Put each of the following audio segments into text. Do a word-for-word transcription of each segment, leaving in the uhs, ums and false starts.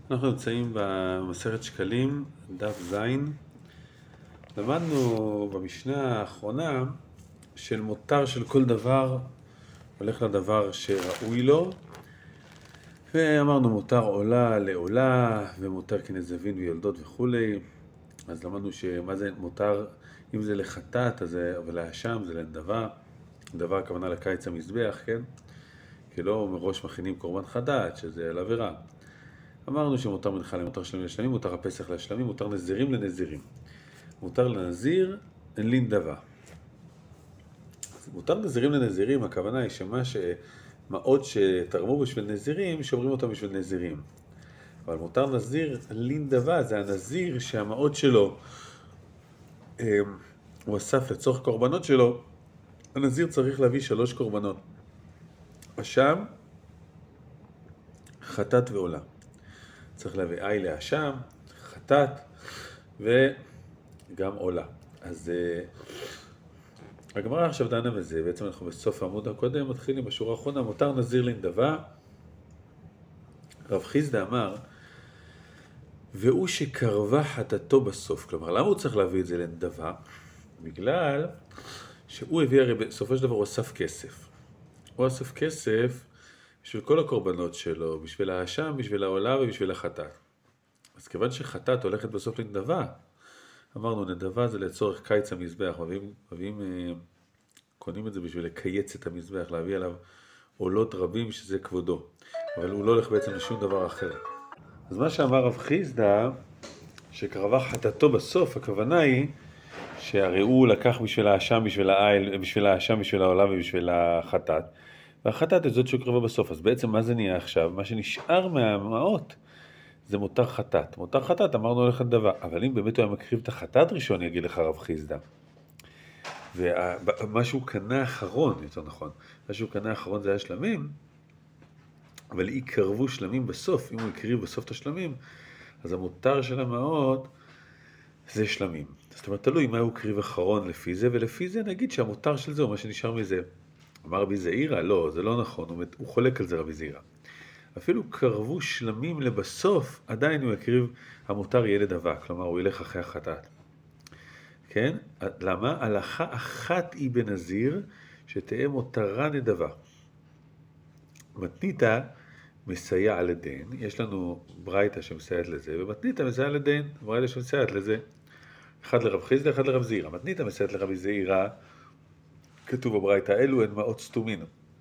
אנחנו נמצאים במסכת שקלים, דף זין. למדנו במשנה האחרונה של מותר של כל דבר הולך לדבר שראוי לו, ואמרנו מותר עולה לעולה ומותר כנזבין ויולדות וכולי. אז למדנו שמה זה מותר, אם זה לחטאת אז זה, ולאשם זה לנדבה. דבר הכוונה לקיץ המזבח, כן? כי לא מראש מכינים קורבן חטאת, שזה על עבירה. אמרנו שמותר מנחה למותר שלמים לשלמים, מותר הפסח לשלמים, מותר נזירים לנזירים. מותר לנזיר אין לין דבה. מותר נזירים לנזירים, הכוונה היא שמה שמאות שתרמו בשביל נזירים, שומרים אותם בשביל נזירים. אבל מותר נזיר לין דבה, זה הנזיר שהמאות שלו הוא אסף לצורך קורבנות שלו. הנזיר צריך להביא שלוש קורבנות. אשם, חטאת ועולה. צריך להביא אי לאשם, חטאת וגם עולה. אז הגמרא עכשיו דנה בזה, בעצם אנחנו בסוף העמוד הקודם מתחילים בשורה האחרונה, מותר נזיר לנדבה. רב חיסדא אמר, והוא שקרבה חטאתו בסוף. כלומר, למה הוא צריך להביא את זה לנדבה? בגלל שהוא הביא, הרי בסופו של דבר הוא אסף כסף. הוא אסף כסף בשביל כל הקורבנות שלו, בשביל האשם, בשביל העולה ובשביל החטאת. אז כיוון שחטאת הולכת בסוף לנדבה, אמרנו נדבה זה לצורך קיץ המזבח, מביאים, מביאים, קונים את זה בשביל לקייץ את המזבח, להביא עליו עולות רבים שזה כבודו, אבל הוא לא הולך בעצם לשום דבר אחר. אז מה שאמר רב חיסדא, שקרבה חטאתו בסוף, הכוונה היא שהרי הוא לקח בשביל האשם, בשביל העיל, בשביל האשם, בשביל העולה ובשביל החטאת, והחטאת את זאת שהוא קרבה בסוף. אז בעצם מה זה נהיה עכשיו? מה שנשאר מהמעות זה מותר חטאת. מותר חטאת אמרנו הולך לדבר, אבל אם באמת הוא היה מקריב את החטאת ראשון, יגיד לך רב חיסדא. ומה שהוא קנה אחרון, יותר נכון, מה שהוא קנה אחרון זה היה שלמים, אבל יקרבו שלמים בסוף, אם הוא יקריב בסוף את השלמים, אז המותר של המעות זה שלמים. זאת אומרת, תלוי מה הוא קריב אחרון לפי זה, ולפי זה נגיד שהמותר של זה הוא מה שנשאר מזה. אמר רבי זעירא, לא, זה לא נכון, הוא, הוא חולק על זה רבי זעירא. אפילו קרבו שלמים לבסוף, עדיין הוא יקריב המותר ילד אבק, כלומר הוא ילך אחרי החטאת. כן? למה? הלכה אחת היא בנזיר, שתהיה מותרה נדבה. מתניתא מסייע לדין, יש לנו ברייתא שמסייעת לזה, ומתניתא מסייע לדין, ברייתא שמסייעת לזה. אחד לרב חיסדא, אחד לרב זעירא. מתניתא מסייעת לרבי זעירא, כתוב בברייתא, אלו הן מעות סתומין.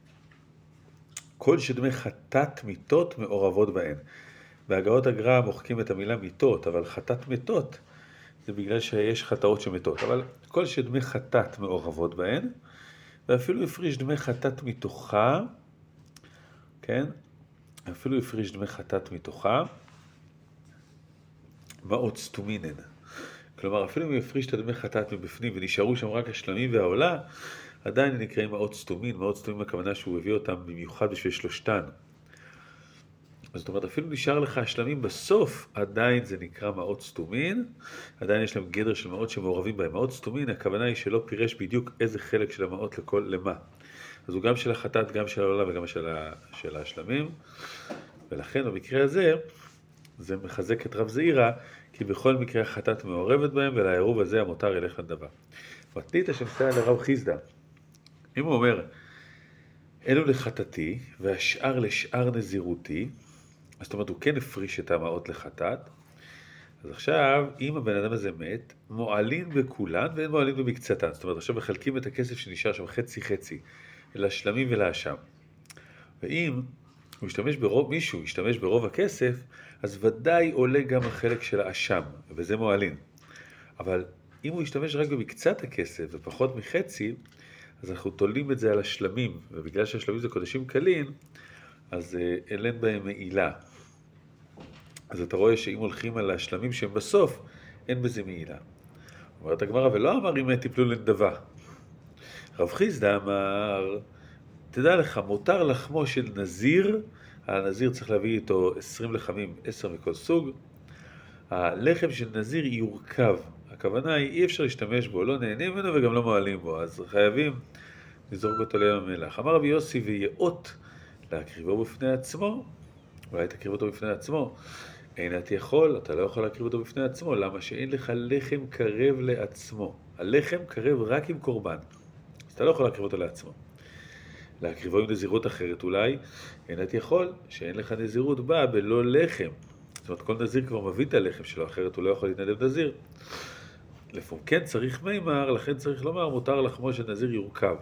כל שדמי חטאת מיתות מעורבות בהן. בהגאות הגר"א מוחקים את המילה מיתות, אבל חטאת מתות זה בגלל שיש חטאות שמתות. אבל כל שדמי חטאת מעורבות בהן, ואפילו הפריש דמי חטאת מתוכה, כן? אפילו הפריש דמי חטאת מתוכה, מעות סתומינן. כלומר, אפילו אם הפריש את דמי חטאת מבפנים ונשארו שם רק השלמים והעולה, עדיין נקראים מעות סתומין. מעות סתומין הכוונה שהוא הביא אותם במיוחד בשביל שלושתן. אז זאת אומרת, אפילו נשאר לך השלמים בסוף, עדיין זה נקרא מעות סתומין, עדיין יש להם גדר של מעות שמעורבים בהם. מעות סתומין, הכוונה היא שלא פירש בדיוק איזה חלק של המעות לכל, למה. אז הוא גם של החטאת, גם של העולה וגם של, ה, של השלמים, ולכן במקרה הזה, זה מחזק את רב זעירא, כי בכל מקרה החטאת מעורבת בהם, ולעירוב הזה המותר ילך לנדבה. מתניתא שמסייע לרב חיסדא, אם הוא אומר, אלו לחטאתי, והשאר לשאר נזירותי, אז זאת אומרת, הוא כן הפריש את המעות לחטאת, אז עכשיו, אם הבן אדם הזה מת, מועלין בכולן ואין מועלין במקצתן. זאת אומרת, עכשיו מחלקים את הכסף שנשאר שם חצי חצי, לשלמים ולאשם. ואם הוא ישתמש ברוב, מישהו ישתמש ברוב הכסף, אז ודאי עולה גם החלק של האשם, וזה מועלין. אבל אם הוא ישתמש רק במקצת הכסף ופחות מחצי, אז אנחנו תולים את זה על השלמים, ובגלל שהשלמים זה קודשים קלים, אז אין להם בהם מעילה. אז אתה רואה שאם הולכים על השלמים שהם בסוף, אין בזה מעילה. אומרת הגמרא, ולא אמר אם תיפלו לנדבה. רב חיסדא אמר, תדע לך, מותר לחמו של נזיר, הנזיר צריך להביא איתו עשרים לחמים, עשר מכל סוג, הלחם של נזיר יורכב, הכוונה היא אי אפשר להשתמש בו, לא נהנים ממנו וגם לא מעלים בו, אז חייבים לזרוק אותו לים המלח. אמר רבי יוסי, ויאות להקריבו בפני עצמו, אולי תקריב אותו בפני עצמו, אין את יכול, אתה לא יכול להקריב אותו בפני עצמו, למה שאין לך לחם קרב לעצמו. הלחם קרב רק עם קורבן, אז אתה לא יכול להקריב אותו לעצמו. להקריבו עם נזירות אחרת אולי, אין את יכול, שאין לך נזירות בה בלא לחם. זאת אומרת, כל נזיר כבר מביא את הלחם שלו, אחרת הוא לא יכול להתנדב נזיר. לפעמים כן צריך מימר, לכן צריך לומר, מותר לחמו של נזיר יורכב.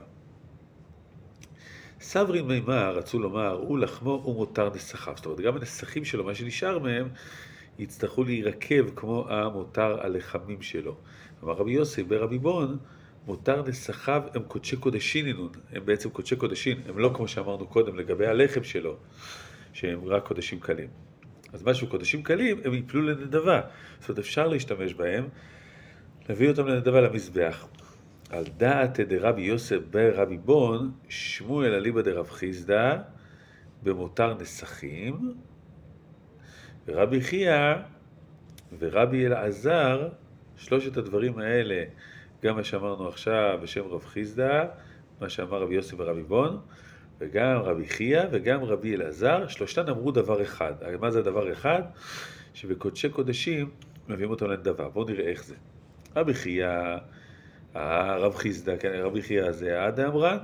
סברין מימר רצו לומר, הוא לחמו ומותר נסחיו. זאת אומרת, גם הנסחים שלו, מה שנשאר מהם, יצטרכו להירקב כמו המותר הלחמים שלו. אמר רבי יוסי ברבי בון, מותר נסחיו הם קודשי קודשין אינון, הם בעצם קודשי קודשין, הם לא כמו שאמרנו קודם לגבי הלחם שלו, שהם רק קודשים קלים. אז משהו קודשים קלים, הם יפלו לנדבה. זאת אומרת, אפשר להשתמש בהם, להביא אותם לנדבה למזבח. על דעת דרבי יוסף ברבי בון, שמואל אליבא דרב חיסדא, במותר נסחים, ורבי חייא ורבי אלעזר, שלושת הדברים האלה, גם מה שאמרנו עכשיו בשם רב חיסדא, מה שאמר רבי יוסף ורבי בון, וגם רבי חייא וגם רבי אלעזר, שלושתן אמרו דבר אחד. מה זה הדבר אחד? שבקודשי קודשים מביאים אותו לנדבה. בואו נראה איך זה. רבי חייא, הרב חיסדא, כן, רבי חייא זה עד אמרן,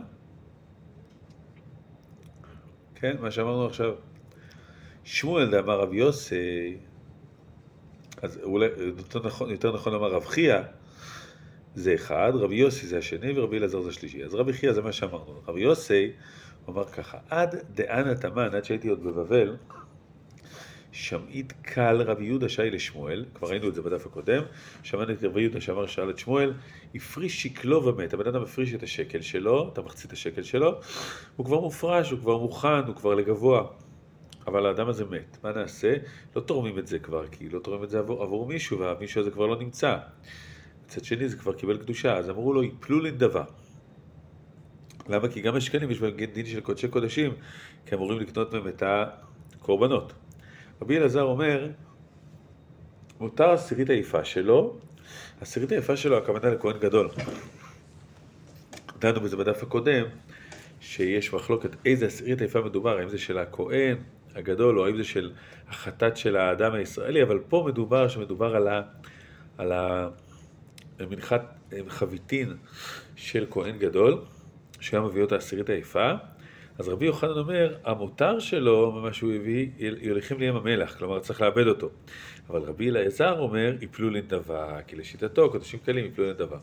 כן, מה שאמרנו עכשיו. שמואל דאמר רבי יוסי, אז אולי יותר נכון, יותר נכון לומר רב חייא זה אחד, רבי יוסי זה השני ורבי אלעזר זה השלישי. אז רבי חייא זה מה שאמרנו. רבי יוסי אומר ככה, עד דאנה תמן, עד שהייתי עוד בבבל, שמעית קל רבי יהודה שי לשמואל, כבר ראינו את זה בדף הקודם, שמענו את רבי יהודה שאמר שאל את שמואל, הפריש שקלו ומת, הבן אדם הפריש את השקל שלו, את המחצית השקל שלו, הוא כבר מופרש, הוא כבר מוכן, הוא כבר לגבוה, אבל האדם הזה מת, מה נעשה? לא תורמים את זה כבר, כי לא תורמים את זה עבור, עבור מישהו, והמישהו הזה כבר לא נמצא. מצד שני זה כבר קיבל קדושה, אז אמרו לו, יפלו לנדבה. למה? כי גם השקלים יש בהם דין של קודשי קודשים, כי אמורים לקנות מהם את הקורבנות. רבי אלעזר אומר, מותר עשירית היפה שלו, עשירית היפה שלו הכוונה לכהן גדול. דנו בזה בדף הקודם, שיש מחלוקת איזה עשירית היפה מדובר, האם זה של הכהן הגדול, או האם זה של החטאת של האדם הישראלי, אבל פה מדובר שמדובר על ה... על ה... מנחת חביתין של כהן גדול, שהיה מביא אותה עשירית היפה. אז רבי יוחנן אומר, המותר שלו, ממה שהוא הביא, יוליכים לים המלח, כלומר צריך לאבד אותו. אבל רבי אלעזר אומר, יפלו לנדבה, כי לשיטתו, קודשים קלים יפלו לנדבה.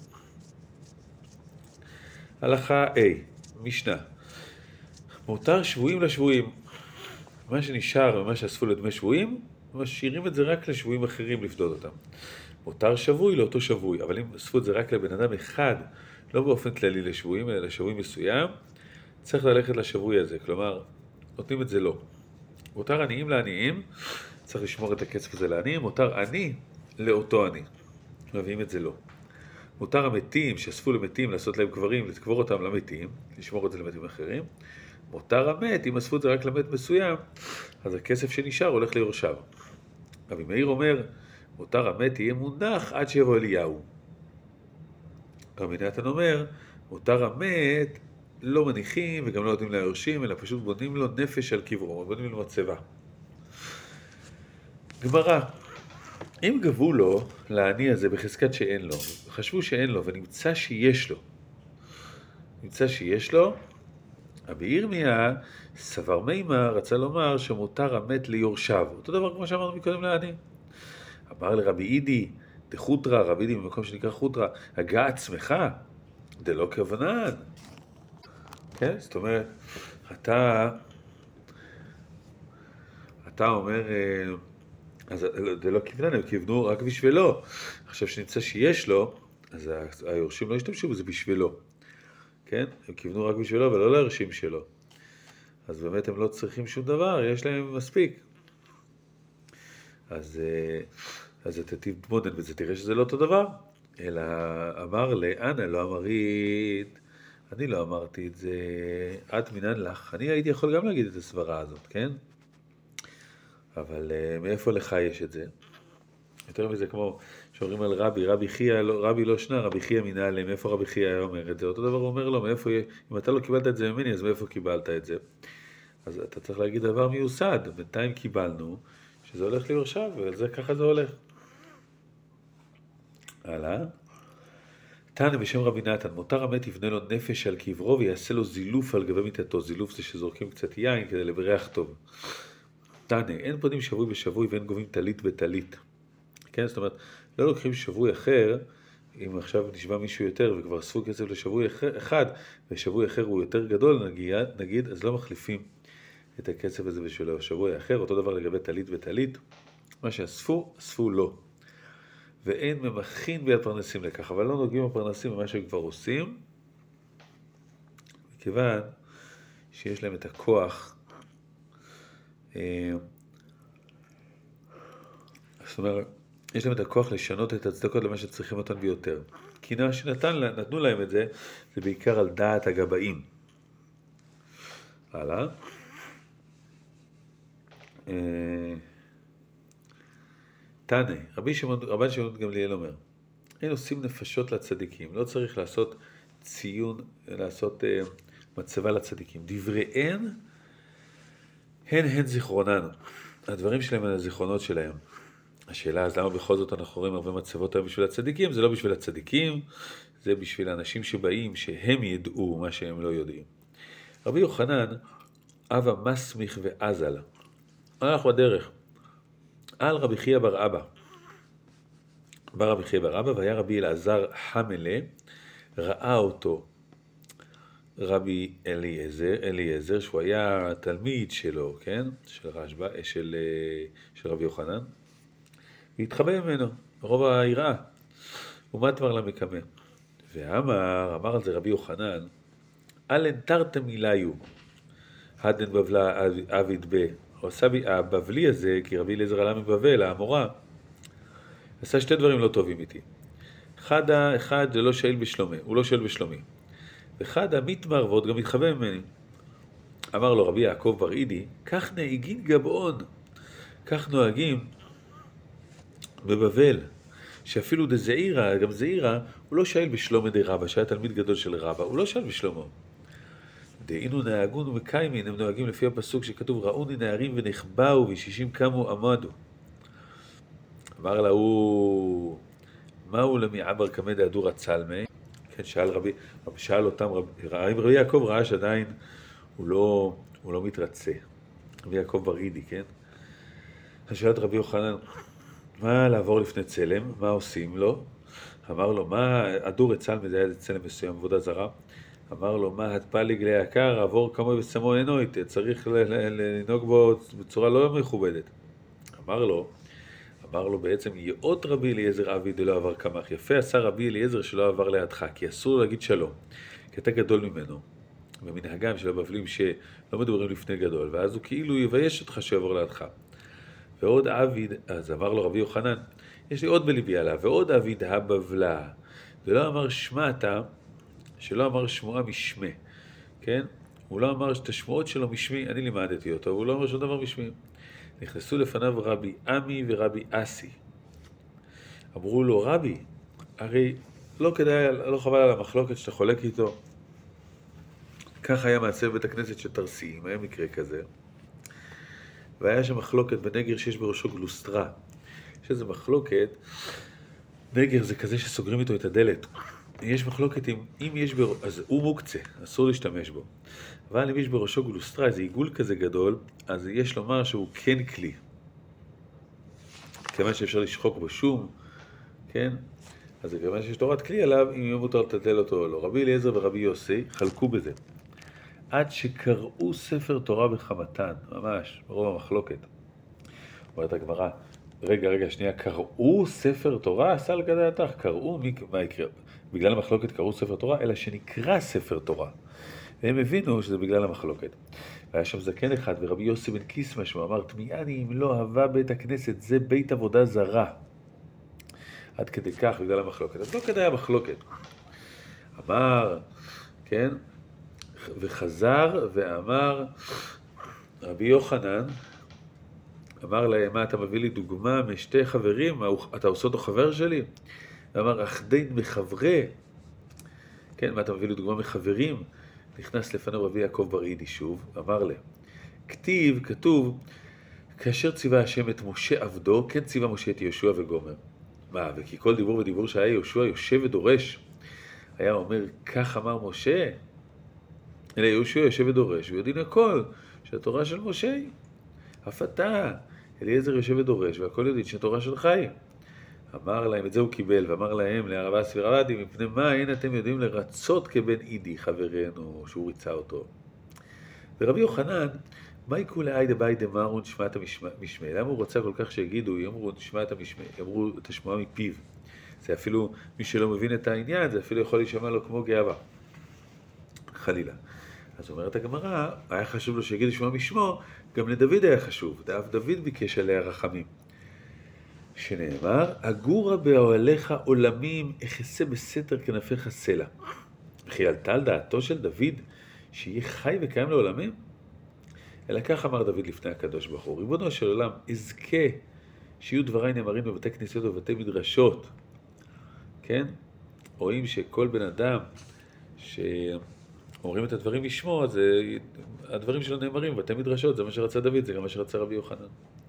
הלכה A, משנה. מותר שבויים לשבויים. מה שנשאר ומה שאספו לדמי שבויים, משאירים את זה רק לשבויים אחרים לפדות אותם. מותר שבוי לאותו שבוי, אבל אם אספו את זה רק לבן אדם אחד, לא באופן כללי לשבויים, אלא לשבוי מסוים, צריך ללכת לשבוי הזה, כלומר, נותנים את זה לא. מותר עניים לעניים, צריך לשמור את הכסף הזה לעניים, מותר עני לאותו עני, מביאים את זה לא. מותר המתים, שאספו למתים, לעשות להם קברים, לתקבור אותם למתים, לשמור את זה למתים אחרים. מותר המת, אם אספו את זה רק למת מסוים, אז הכסף שנשאר הולך ליורשיו. רבי מאיר אומר, מותר המת יהיה מונח עד שיבוא אליהו. רבי נתן אומר, מותר המת לא מניחים וגם לא נותנים ליורשים, אלא פשוט בונים לו נפש על קברו, בונים לו מצבה. גמרא, אם גבו לו לעני הזה בחזקת שאין לו, חשבו שאין לו ונמצא שיש לו, נמצא שיש לו, רבי ירמיה סבר מימה רצה לומר שמותר המת ליורשיו, אותו דבר כמו שאמרנו מקודם לעני. אמר לרבי אידי, דחוטרה, רבי אידי במקום שנקרא חוטרה, הגע עצמך, דלא כוונן. כן, זאת אומרת, אתה, אתה אומר, אז דלא כוונן, הם כיוונו רק בשבילו. עכשיו שנמצא שיש לו, אז היורשים לא השתמשו בזה בשבילו. כן, הם כיוונו רק בשבילו ולא ליורשים שלו. אז באמת הם לא צריכים שום דבר, יש להם מספיק. אז, אז אתה תתבונן בזה, תראה שזה לא אותו דבר. אלא אמר לאנה, לא אמרית, אני לא אמרתי את זה, את מינן לך. אני הייתי יכול גם להגיד את הסברה הזאת, כן? אבל מאיפה לך יש את זה? יותר מזה כמו שאומרים על רבי, רבי חייא, רבי לא שנה, רבי חייא מנהלה, מאיפה רבי חייא היה אומר את זה? אותו דבר הוא אומר לו, מאיפה, אם אתה לא קיבלת את זה ממני, אז מאיפה קיבלת את זה? אז אתה צריך להגיד דבר מיוסד, בינתיים קיבלנו, שזה הולך ליורשיו, וזה ככה זה הולך. הלאה. תנא בשם רבי נתן, מותר המת יבנה לו נפש על קברו ויעשה לו זילוף על גבי מיטתו. זילוף זה שזורקים קצת יין כדי לבריח טוב. תנא, אין פונים שבוי בשבוי ואין גובים טלית בטלית. כן, זאת אומרת, לא לוקחים שבוי אחר, אם עכשיו נשבע מישהו יותר וכבר אספו כסף לשבוי אחד, ושבוי אחר הוא יותר גדול, נגיד, נגיד, אז לא מחליפים את הכסף הזה בשביל השבוי האחר. אותו דבר לגבי טלית וטלית. מה שאספו, אספו לא. ואין ממחין ביד פרנסים לכך, אבל לא נוגעים בפרנסים במה שהם כבר עושים, מכיוון שיש להם את הכוח, זאת אומרת, יש להם את הכוח לשנות את הצדקות למה שצריכים אותן ביותר. כי מה שנתן, נתנו להם את זה, זה בעיקר על דעת הגבאים. הלאה. תנא, רבי שמעון, רבן שמעון גמליאל אומר, אין עושים נפשות לצדיקים, לא צריך לעשות ציון, לעשות uh, מצבה לצדיקים. דבריהן, הן הן זיכרונן. הדברים שלהם הם הזיכרונות שלהם. השאלה, אז למה בכל זאת אנחנו רואים הרבה מצבות היום בשביל הצדיקים? זה לא בשביל הצדיקים, זה בשביל האנשים שבאים, שהם ידעו מה שהם לא יודעים. רבי יוחנן, אבא מסמיך ועזל. הלך בדרך. על רבי חייא בר אבא. בא רבי חייא בר אבא, והיה רבי אלעזר חמלה, ראה אותו רבי אליעזר, אליעזר, שהוא היה תלמיד שלו, כן? של רשב"א, של, של רבי יוחנן. והתחבא ממנו, רוב היראה. ומה דבר למקמה? ואמר, אמר על זה רבי יוחנן, אלן תרתי מיליו, הדן בבלה אביד ב. הבבלי הזה, כי רבי אליעזר עלה מבבל, האמורה, עשה שתי דברים לא טובים איתי. אחד, אחד זה לא שאל בשלומי, הוא לא שאל בשלומי. ואחד המתמר ועוד גם מתחבא ממני. אמר לו רבי יעקב בר אידי, כך נהגים גבעון, כך נוהגים בבבל, שאפילו דזעירה, גם זעירה, הוא לא שאל בשלומי די רבא, שהיה תלמיד גדול של רבא, הוא לא שאל בשלומו. דהינו נהגון ומקיימין, הם נוהגים לפי הפסוק שכתוב, ראוני נערים ונחבאו ושישים קמו עמדו. אמר לה, הוא, מהו למעבר כמד הדור הצלמי? כן, שאל רבי, שאל אותם, רבי, רבי יעקב ראה שעדיין הוא לא, הוא לא מתרצה. רבי יעקב בר אידי, כן? אז שאלת רבי יוחנן, מה לעבור לפני צלם? מה עושים לו? אמר לו, מה, הדור הצלמי זה היה צלם מסוים, עבודה זרה. אמר לו, מה הדפליג ליקר, עבור כמוי ושמו עינוי, צריך לנהוג בו בצורה לא מכובדת. אמר לו, אמר לו בעצם, יאות רבי אליעזר אבי דלא עבר כמך, יפה עשה רבי אליעזר שלא עבר לידך, כי אסור להגיד שלום, כי אתה גדול ממנו. במנהגם של הבבלים שלא מדברים לפני גדול, ואז הוא כאילו יבייש אותך שיעבור לידך. ועוד אביד, אז אמר לו רבי יוחנן, יש לי עוד בליבי עליו, ועוד אביד הבבלה, ולא אמר שמעתה, שלא אמר שמועה משמי, כן? הוא לא אמר את השמועות שלו משמי, אני לימדתי אותו, הוא לא אמר שום דבר משמי. נכנסו לפניו רבי עמי ורבי אסי. אמרו לו, רבי, הרי לא כדאי, לא חבל על המחלוקת שאתה חולק איתו. כך היה מעצב בית הכנסת של תרסיים, היה מקרה כזה. והיה שם מחלוקת בנגר שיש בראשו גלוסטרה. יש איזו מחלוקת, נגר זה כזה שסוגרים איתו את הדלת. יש מחלוקת אם, אם יש בראשו, אז הוא מוקצה, אסור להשתמש בו. אבל אם יש בראשו גלוסטרה, איזה עיגול כזה גדול, אז יש לומר שהוא כן כלי. כיוון שאפשר לשחוק בו שום, כן? אז זה כיוון שיש תורת כלי עליו, אם יהיה מותר לטלטל אותו או לא. רבי אליעזר ורבי יוסי חלקו בזה. עד שקראו ספר תורה בחמתן, ממש, ברוב המחלוקת. אומרת הגמרא, רגע, רגע, שנייה, קראו ספר תורה? עשה על גדי התח, קראו, מי, מה יקרה? בגלל המחלוקת קראו ספר תורה, אלא שנקרא ספר תורה. והם הבינו שזה בגלל המחלוקת. והיה שם זקן אחד, ורבי יוסי בן קיסמא, שהוא אמר, תמיעני אם לא אהבה בית הכנסת, זה בית עבודה זרה. עד כדי כך, בגלל המחלוקת. אז לא כדאי המחלוקת. אמר, כן, וחזר ואמר, רבי יוחנן, אמר להם, מה אתה מביא לי דוגמה משתי חברים, מה, אתה עושה אותו חבר שלי? ואמר, אחדין מחברי, כן, מה אתה מביא לי דוגמה מחברים? נכנס לפניו רבי יעקב בר אידי שוב, אמר להם, כתיב, כתוב, כאשר ציווה השם את משה עבדו, כן ציווה משה את יהושע וגומר. מה, וכי כל דיבור ודיבור שהיה יהושע יושב ודורש, היה אומר, כך אמר משה, אלא יהושע יושב ודורש, ויודעים הכל, שהתורה של משה היא. אף אתה, אליעזר יושב ודורש, והכל יודעים שהתורה שלך היא. אמר להם, את זה הוא קיבל, ואמר להם, לערבה סבירדי, מפני מה אין אתם יודעים לרצות כבן אידי, חברנו, שהוא ריצה אותו. ורבי יוחנן, מה יקו לאי דבאי דמרו נשמע את המשמע? למה הוא רוצה כל כך שיגידו, יאמרו נשמע את המשמע, יאמרו את השמועה מפיו? זה אפילו, מי שלא מבין את העניין, זה אפילו יכול להישמע לו כמו גאווה. חלילה. אז אומרת הגמרא, היה חשוב לו שיגיד לשמוע משמו, גם לדוד היה חשוב, ואף דוד ביקש עליה רחמים. שנאמר, אגורה באוהליך עולמים, אחסה בסתר כנפיך סלע. וכי עלתה על דעתו של דוד, שיהיה חי וקיים לעולמים? אלא כך אמר דוד לפני הקדוש ברוך הוא, ריבונו של עולם, אזכה שיהיו דבריי נאמרים בבתי כנסיות ובבתי מדרשות. כן? רואים שכל בן אדם שאומרים את הדברים משמו, אז הדברים שלו נאמרים בבתי מדרשות, זה מה שרצה דוד, זה גם מה שרצה רבי יוחנן.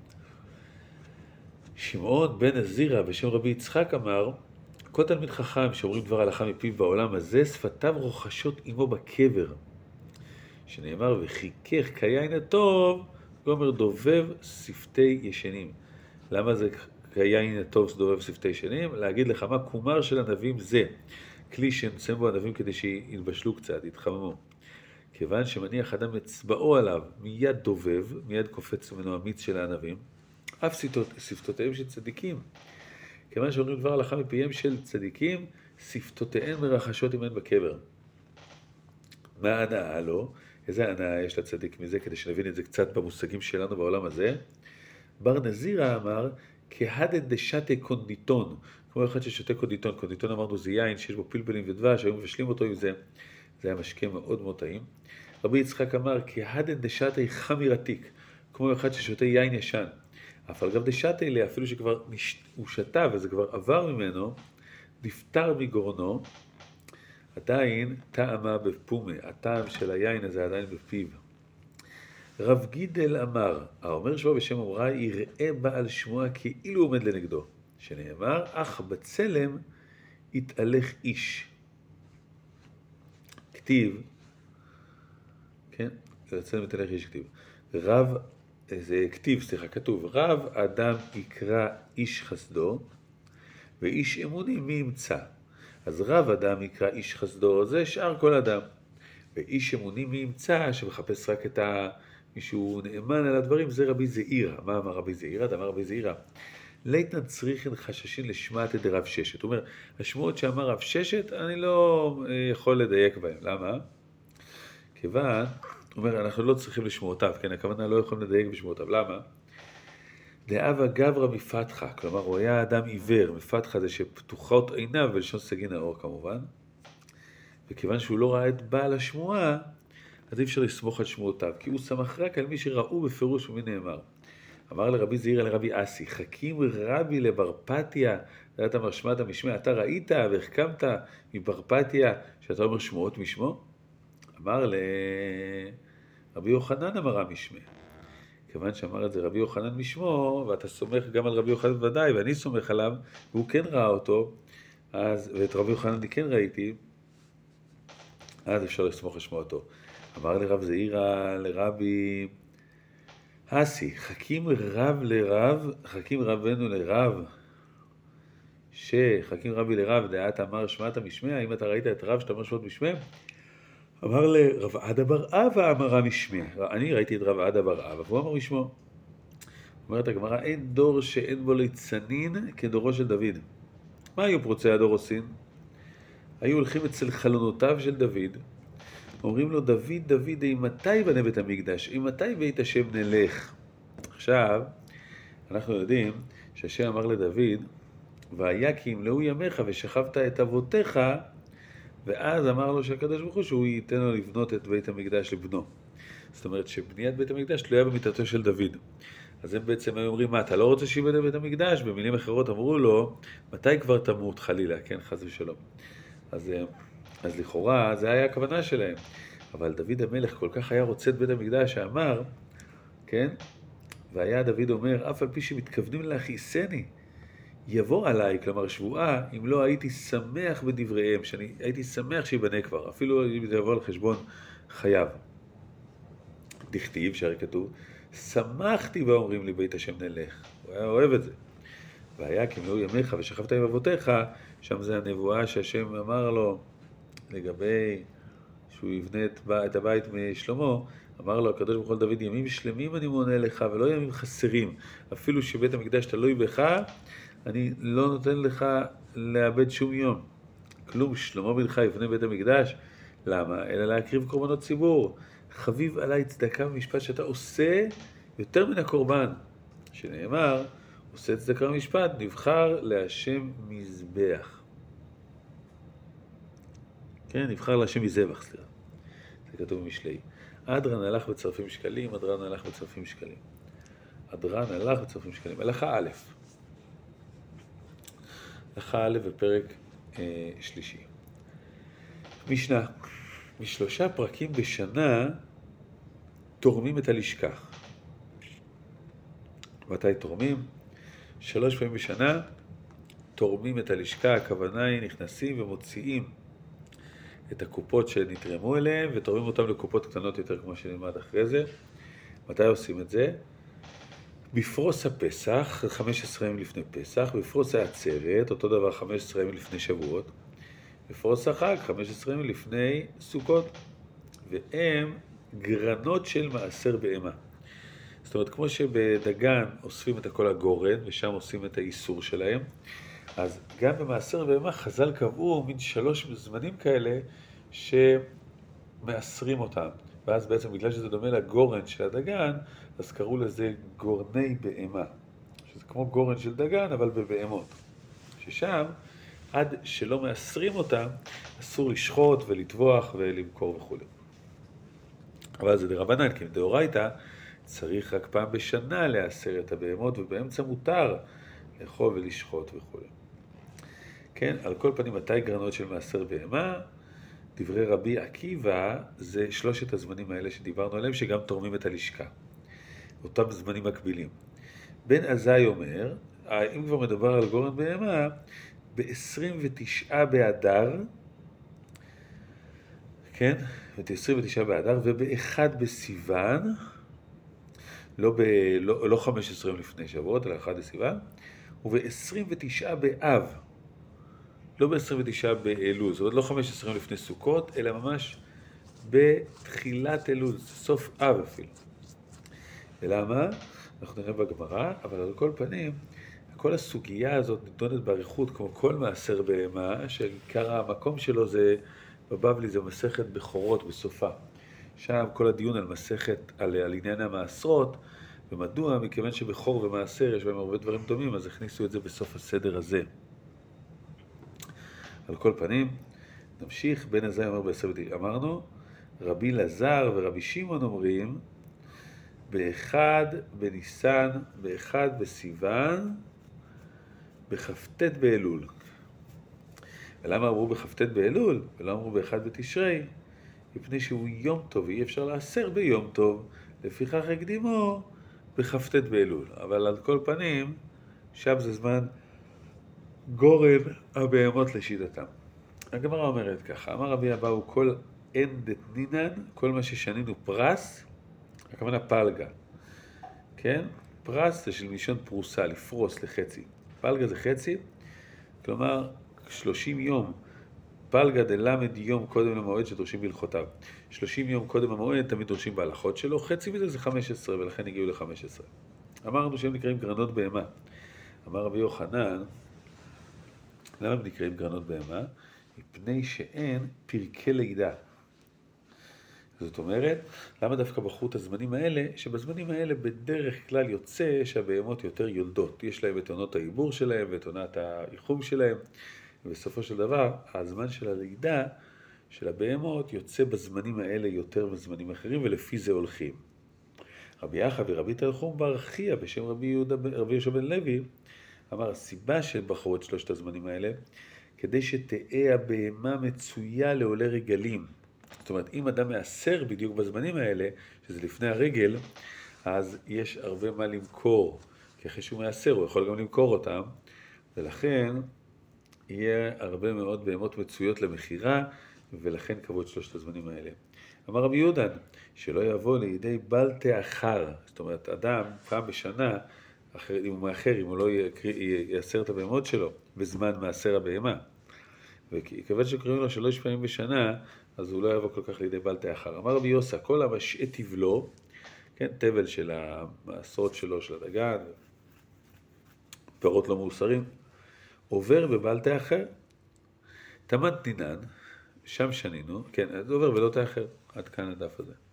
שמעון בן הזירא בשם רבי יצחק אמר, כל תלמיד חכם שאומרים דבר הלכה מפיו בעולם הזה, שפתיו רוחשות עמו בקבר. שנאמר, וחיכך כיין הטוב, גומר דובב שפתי ישנים. למה זה כיין הטוב דובב שפתי ישנים? להגיד לך מה קומר של ענבים זה. כלי שנושם בו ענבים כדי שיתבשלו קצת, יתחממו. כיוון שמניח אדם אצבעו עליו, מיד דובב, מיד קופץ ממנו המיץ של הענבים, אף שפתותיהם של צדיקים. כיוון שאומרים דבר הלכה מפיהם של צדיקים, שפתותיהם מרחשות עמן בקבר. מה הנאה לו? איזה הנאה יש לצדיק מזה, כדי שנבין את זה קצת במושגים שלנו בעולם הזה? בר נזירה אמר, כהדד דשתה קונדיטון, כמו אחד ששותה קונדיטון. קונדיטון אמרנו זה יין שיש בו פלפלים ודבש, היו מבשלים אותו עם זה, זה היה משקה מאוד מאוד טעים. רבי יצחק אמר, כהדד דשתה חמיר עתיק, כמו אחד ששותה יין ישן. אף על גב דשתה אלה, אפילו שכבר הוא שתה וזה כבר עבר ממנו, נפטר מגורנו, עדיין טעמה בפומה, הטעם של היין הזה עדיין בפיו. רב גידל אמר, האומר שבו בשם אמרה, יראה בעל שמוע כאילו עומד לנגדו, שנאמר, אך בצלם יתהלך איש. כתיב, כן, בצלם יתהלך איש כתיב. רב, זה כתיב, סליחה, כתוב, רב אדם יקרא איש חסדו, ואיש אמוני מי ימצא. אז רב אדם יקרא איש חסדו, זה שאר כל אדם. ואיש אמוני מי ימצא, שמחפש רק את ה... מישהו נאמן על הדברים, זה רבי זעירא. מה אמר רבי זעירא? אמר רבי זעירא, ליתנא צריכין חששין לשמעתא דרב ששת. הוא אומר, השמועות שאמר רב ששת, אני לא יכול לדייק בהם. למה? כיוון, הוא אומר, אנחנו לא צריכים לשמועותיו, כן? הכוונה לא יכולים לדייק בשמועותיו. למה? דאבה גברא מפתחא, כלומר, הוא היה אדם עיוור. מפתחא זה שפתוחות עיניו, ולשון סגין האור כמובן. וכיוון שהוא לא ראה את בעל השמועה, אז אי אפשר לסמוך על שמועותיו, כי הוא סמך רק על מי שראו בפירוש ומי נאמר. אמר לרבי זעירא לרבי אסי, חכים רבי לברפתיה, אתה אמר שמעת משמע, אתה ראית והחכמת מברפתיה, שאתה אומר שמועות משמו? אמר לרבי יוחנן אמרה משמע. כיוון שאמר את זה רבי יוחנן משמו, ואתה סומך גם על רבי יוחנן ודאי, ואני סומך עליו, והוא כן ראה אותו, אז, ואת רבי יוחנן אני כן ראיתי, אז אפשר לסמוך על שמועתו. אמר לרב זעירא לרבי אסי, חכים רב לרב, חכים רבנו לרב, שחכים רבי לרב, דעת אמר שמעת משמע, אם אתה ראית את רב שאתה אומר שמות משמע, אמר לרב עדה בר אבא אמרה משמע, אני ראיתי את רב עדה בר אבא, והוא אמר משמו. אומרת הגמרא, אין דור שאין בו ליצנין כדורו של דוד. מה היו פרוצי הדור עושים? היו הולכים אצל חלונותיו של דוד, אומרים לו, דוד, דוד, אימתי בנה בית המקדש? אימתי בית השם נלך? עכשיו, אנחנו יודעים שהשם אמר לדוד, והיה כי ימלאו ימיך ושכבת את אבותיך, ואז אמר לו שהקדוש ברוך הוא שהוא ייתן לו לבנות את בית המקדש לבנו. זאת אומרת שבניית בית המקדש תלויה במיתתו של דוד. אז הם בעצם היו אומרים, מה, אתה לא רוצה שיבנה בית המקדש? במילים אחרות אמרו לו, מתי כבר תמות חלילה? כן, חס ושלום. אז... אז לכאורה זה היה הכוונה שלהם. אבל דוד המלך כל כך היה רוצה את בית המקדש שאמר, כן? והיה דוד אומר, אף על פי שמתכוונים להכעיסני, יבוא עליי, כלומר שבועה, אם לא הייתי שמח בדבריהם, שאני הייתי שמח שיבנה כבר, אפילו אם זה יבוא על חשבון חייו. דכתיב, שהרי כתוב, שמחתי ואומרים לי בית השם נלך. הוא היה אוהב את זה. והיה כמלאו ימיך ושכבת עם אבותיך, שם זה הנבואה שהשם אמר לו לגבי שהוא יבנה את הבית משלמה, אמר לו הקדוש ברוך הוא לדוד, ימים שלמים אני מונה לך ולא ימים חסרים, אפילו שבית המקדש תלוי בך, אני לא נותן לך לאבד שום יום. כלום שלמה בנך יבנה בית המקדש, למה? אלא להקריב קורבנות ציבור. חביב עליי צדקה ומשפט שאתה עושה יותר מן הקורבן, שנאמר, עושה צדקה ומשפט, נבחר להשם מזבח. כן, נבחר להשם מזבח, סליחה. זה כתוב במשלי. אדרן הלך בצרפים שקלים, אדרן הלך בצרפים שקלים. אדרן הלך בצרפים שקלים. הלכה א', הלכה א' בפרק אה, שלישי. משנה, משלושה פרקים בשנה תורמים את הלשכח. מתי תורמים? שלוש פעמים בשנה תורמים את הלשכה, הכוונה היא נכנסים ומוציאים את הקופות שנתרמו אליהם ותורמים אותם לקופות קטנות יותר כמו שנלמד אחרי זה. מתי עושים את זה? בפרוס הפסח, חמש עשרה ימים לפני פסח, בפרוס העצרת, אותו דבר חמש עשרה ימים לפני שבועות, בפרוס החג, חמש עשרה ימים לפני סוכות, והם גרנות של מעשר בהמה. זאת אומרת, כמו שבדגן אוספים את הכל הגורן, ושם עושים את האיסור שלהם, אז גם במעשר בהמה חז"ל קבעו מין שלוש זמנים כאלה שמאסרים אותם. ואז בעצם בגלל שזה דומה לגורן של הדגן, אז קראו לזה גורני בהמה. שזה כמו גורן של דגן, אבל בבהמות. ששם, עד שלא מאסרים אותם, אסור לשחוט ולטבוח ולמכור וכו'. אבל זה דרבנן, כי מדאורייתא צריך רק פעם בשנה לאסר את הבהמות, ובאמצע מותר לאכול ולשחוט וכו'. כן, על כל פנים, מתי גרנות של מעשר בהמה? דברי רבי עקיבא זה שלושת הזמנים האלה שדיברנו עליהם, שגם תורמים את הלשכה. אותם זמנים מקבילים. בן עזאי אומר, אם כבר מדובר על גורן בהמה, ב-עשרים ותשעה באדר, כן, ב-עשרים ותשעה באדר, וב-אחד בסיוון, לא, ב, לא, לא חמש עשרה לפני שבועות, אלא אחד בסיוון, וב-עשרים ותשעה באב, לא ב-עשרים ותשעה באלול, זאת אומרת לא חמש עשרה לפני סוכות, אלא ממש בתחילת אלול, סוף אב אפילו. ולמה? אנחנו נראה בגמרא, אבל על כל פנים, כל הסוגיה הזאת נדונת באריכות, כמו כל מעשר בהמה, שעיקר המקום שלו זה, בבבלי זה מסכת בכורות בסופה. שם כל הדיון על מסכת, על, על עניין המעשרות, ומדוע? מכיוון שבכור ומעשר יש בהם הרבה דברים דומים, אז הכניסו את זה בסוף הסדר הזה. על כל פנים, נמשיך, בן עזאי אומר בעשר ותשעים, אמרנו, רבי לזר ורבי שמעון אומרים, באחד בניסן, באחד בסיוון, בכ"ט באלול. ולמה אמרו בכ"ט באלול? ולא אמרו באחד בתשרי? מפני שהוא יום טוב, אי אפשר לאסר ביום טוב, לפיכך הקדימו בכ"ט באלול. אבל על כל פנים, שם זה זמן גורן הבהמות לשיטתם. הגמרא אומרת ככה, אמר רבי אבאו, כל אין דתנינן, כל מה ששנינו פרס, הכוונה פלגה. כן? פרס זה של מלשון פרוסה, לפרוס לחצי. פלגה זה חצי, כלומר שלושים יום. פלגה דלמד יום קודם למועד שדורשים בהלכותיו. שלושים יום קודם המועד תמיד דורשים בהלכות שלו, חצי מזה זה חמש עשרה, ולכן הגיעו ל-חמש עשרה. אמרנו שהם נקראים גרנות בהמה. אמר רבי יוחנן, למה הם נקראים גרנות בהמה? מפני שאין פרקי לידה. זאת אומרת, למה דווקא בחרו את הזמנים האלה? שבזמנים האלה בדרך כלל יוצא שהבהמות יותר יולדות. יש להם את עונות העיבור שלהם ואת עונת האיחום שלהם. ובסופו של דבר, הזמן של הלידה של הבהמות יוצא בזמנים האלה יותר בזמנים אחרים, ולפי זה הולכים. רבי יחא ורבי תנחום בר חייא בשם רבי יהודה, רבי יהושע בן לוי, אמר, הסיבה שבחרו את שלושת הזמנים האלה, כדי שתהא הבהמה מצויה לעולי רגלים. זאת אומרת, אם אדם מעשר בדיוק בזמנים האלה, שזה לפני הרגל, אז יש הרבה מה למכור, כי אחרי שהוא מעשר הוא יכול גם למכור אותם, ולכן יהיה הרבה מאוד בהמות מצויות למחירה, ולכן קבעו את שלושת הזמנים האלה. אמר רבי יהודן, שלא יבוא לידי בל תאחר, זאת אומרת, אדם פעם בשנה, אחר, אם הוא מאחר, אם הוא לא יאסר את הבהמות שלו, בזמן מעשר הבהמה, וכיוון שקוראים לו שלוש פעמים בשנה, אז הוא לא יבוא כל כך לידי בל תאחר. אמר רבי יוסה, כל המשעה תבלו, כן, תבל של המעשרות שלו, של הדגן, פירות לא מאוסרים, עובר בבל תאחר. תמן תנינן, שם שנינו, כן, זה עובר ולא תאחר, עד כאן הדף הזה.